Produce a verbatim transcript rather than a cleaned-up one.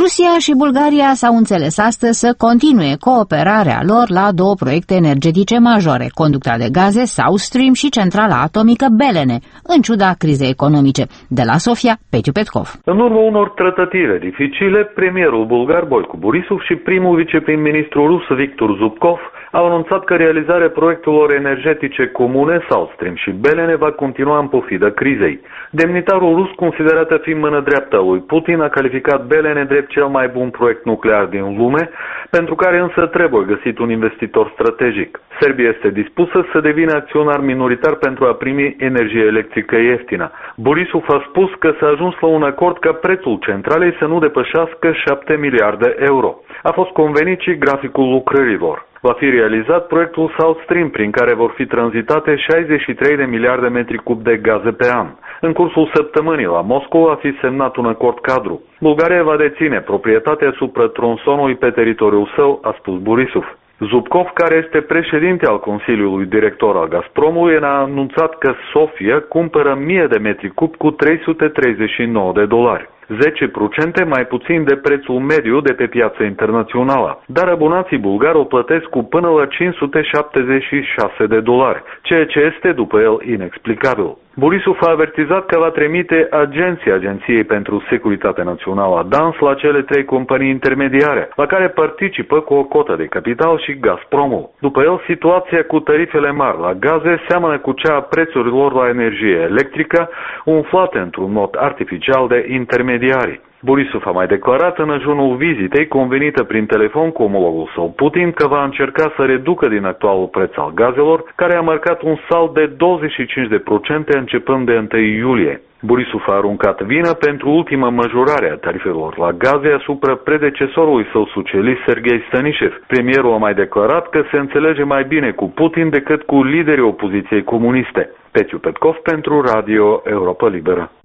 Rusia și Bulgaria s-au înțeles astăzi să continue cooperarea lor la două proiecte energetice majore, conducta de gaze South Stream și centrala atomică Belene, în ciuda crizei economice. De la Sofia, Petiu Petkov. În urma unor trătătire dificile, premierul bulgar Boico Borisov și primul viceprim-ministru rus Victor Zubkov au anunțat că realizarea proiectelor energetice comune South Stream și Belene va continua în pofidă crizei. Demnitarul rus, considerat a fi mână dreaptă lui Putin, a calificat Belene drept cel mai bun proiect nuclear din lume, pentru care însă trebuie găsit un investitor strategic. Serbia este dispusă să devină acționar minoritar pentru a primi energie electrică ieftină. Borisov a spus că s-a ajuns la un acord ca prețul centralei să nu depășească șapte miliarde euro. A fost convenit și graficul lucrărilor. Va fi realizat proiectul South Stream, prin care vor fi tranzitate șaizeci și trei de miliarde metri cub de gaze pe an. În cursul săptămânii la Moscova va fi semnat un acord cadru. Bulgaria va deține proprietatea asupra tronsonului pe teritoriul său, a spus Borisov. Zubkov, care este președinte al Consiliului Director al Gazpromului, a anunțat că Sofia cumpără mie de metri cub cu trei sute treizeci și nouă de dolari. zece la sută mai puțin de prețul mediu de pe piața internațională, dar abonații bulgari o plătesc cu până la cinci sute șaptezeci și șase de dolari, ceea ce este, după el, inexplicabil. Borisov a avertizat că va trimite agenții Agenției pentru Securitate Națională D A N S la cele trei companii intermediare, la care participă cu o cotă de capital și Gazpromul. După el, situația cu tarifele mari la gaze seamănă cu cea a prețurilor la energie electrică, umflate într-un mod artificial de intermediari. Borisov a mai declarat în ajunul vizitei, convenită prin telefon cu omologul său Putin, că va încerca să reducă din actualul preț al gazelor, care a marcat un salt de douăzeci și cinci la sută începând de întâi iulie. Borisov a aruncat vină pentru ultima majorare a tarifelor la gaze asupra predecesorului său socialist Serghei Stanishev. Premierul a mai declarat că se înțelege mai bine cu Putin decât cu liderii opoziției comuniste. Petiu Petkov pentru Radio Europa Liberă.